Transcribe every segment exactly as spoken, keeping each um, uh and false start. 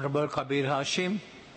Honorable Kabir Hashim.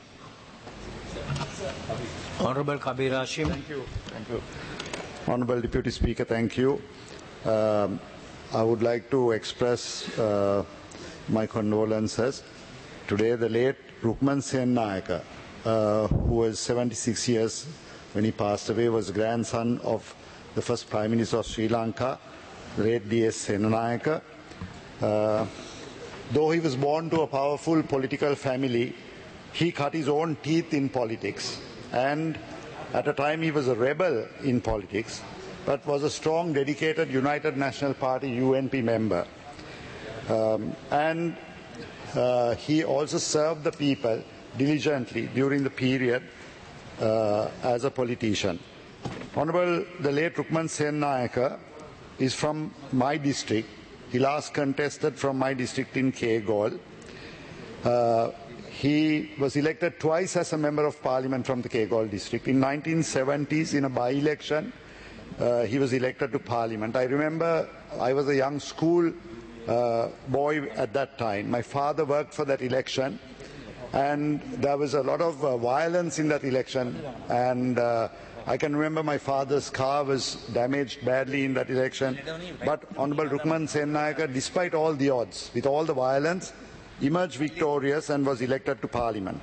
Honorable Kabir Hashim. Thank you. Thank you. Honorable Deputy Speaker, thank you. Um, I would like to express uh, my condolences. Today, the late Rukman Sen Nayaka, uh, who was seventy-six years when he passed away, was grandson of the first Prime Minister of Sri Lanka, the late D S Senanayaka. Uh, though he was born to a powerful political family, he cut his own teeth in politics. And at a time he was a rebel in politics, but was a strong, dedicated United National Party U N P member. Um, and uh, he also served the people diligently during the period uh, as a politician. Honorable, the late Rukman Sen Nayaka is from my district. He last contested from my district in Kegol. Uh, he was elected twice as a member of parliament from the Kegol district. In nineteen seventies, in a by-election, uh, he was elected to parliament. I remember I was a young school uh, boy at that time. My father worked for that election, and there was a lot of uh, violence in that election, and uh, I can remember my father's car was damaged badly in that election. But Honorable Rukman Sen Nayaka, despite all the odds, with all the violence, emerged victorious and was elected to parliament.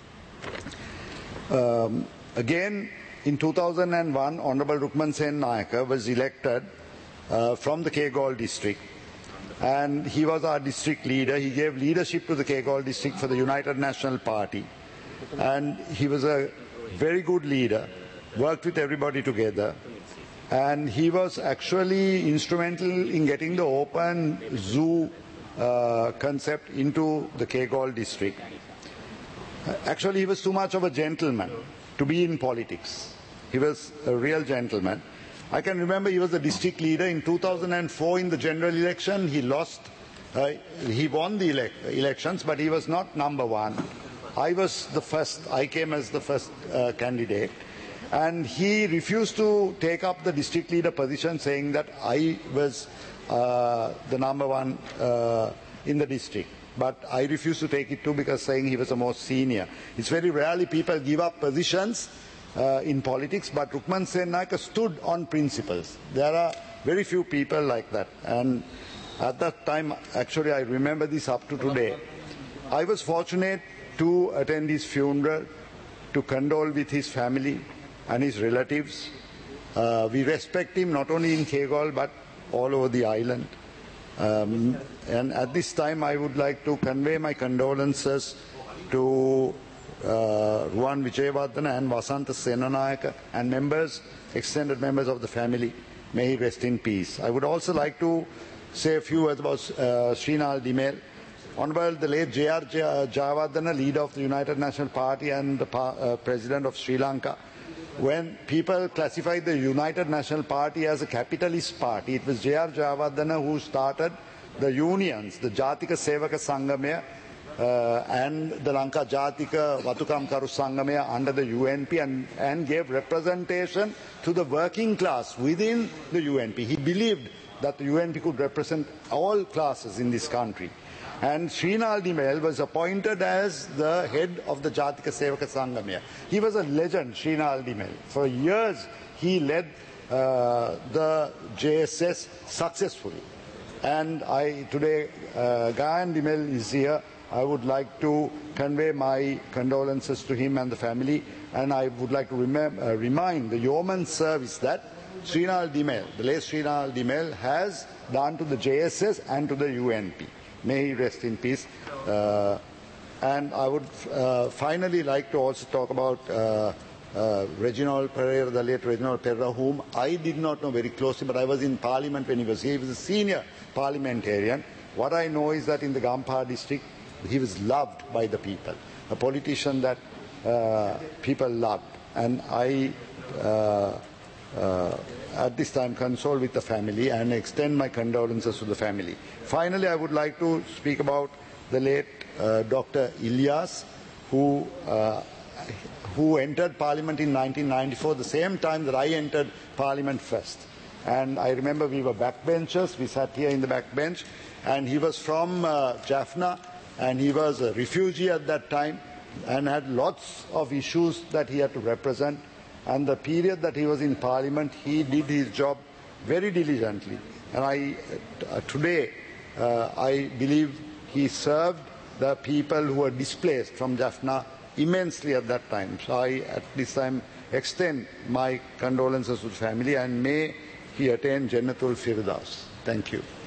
Um, again, in two thousand one, Honorable Rukman Sen Nayaka was elected uh, from the Kegol district. And he was our district leader. He gave leadership to the Kegol district for the United National Party. And he was a very good leader, worked with everybody together. And he was actually instrumental in getting the open zoo uh, concept into the Kegol district. Actually, he was too much of a gentleman to be in politics. He was a real gentleman. I can remember he was the district leader in two thousand four in the general election. He lost, uh, he won the ele elections, but he was not number one. I was the first, I came as the first uh, candidate. And he refused to take up the district leader position, saying that I was uh, the number one uh, in the district. But I refused to take it too, because saying he was the most senior. It's very rarely people give up positions uh, in politics, but Rukman Sen Nayaka stood on principles. There are very few people like that. And at that time, actually I remember this up to today. I was fortunate to attend his funeral, to condole with his family and his relatives. Uh, we respect him not only in Kegol but all over the island. Um, and at this time I would like to convey my condolences to uh, Ruwan Wijewardena and Wasantha Senanayaka and members, extended members of the family. May he rest in peace. I would also like to say a few words about uh, Srinal Dimel. Honorable the late J R Jayawardena, leader of the United National Party and the pa uh, President of Sri Lanka. When people classified the United National Party as a capitalist party, it was J R Jayawardena who started the unions, the Jatika Sevaka Sangamaya uh, and the Lanka Jatika Vatukamkaru Sangamaya under the U N P, and, and gave representation to the working class within the U N P. He believed that the U N P could represent all classes in this country. And Srinal Dimel was appointed as the head of the Jatika Sevaka Sangamaya. He was a legend, Srinal Dimel. For years he led uh, the J S S successfully. And I, today uh, Gayan Dimel is here. I would like to convey my condolences to him and the family. And I would like to remem uh, remind the yeoman service that Srinal Dimel, the late Srinal Dimel, has done to the J S S and to the U N P. May he rest in peace. Uh, and I would uh, finally like to also talk about uh, uh, Reginald Pereira, the late Reginald Pereira, whom I did not know very closely, but I was in Parliament when he was here. He was a senior parliamentarian. What I know is that in the Gampaha district, he was loved by the people, a politician that uh, people loved. And I, uh, uh, at this time, console with the family and extend my condolences to the family. Finally, I would like to speak about the late uh, Doctor Ilyas, who, uh, who entered Parliament in nineteen ninety-four, the same time that I entered Parliament first. And I remember we were backbenchers, we sat here in the backbench, and he was from uh, Jaffna, and he was a refugee at that time and had lots of issues that he had to represent. And the period that he was in Parliament, he did his job very diligently. And I, uh, today, uh, I believe he served the people who were displaced from Jaffna immensely at that time. So I, at this time, extend my condolences to the family, and may he attain Jannatul Firdaus. Thank you.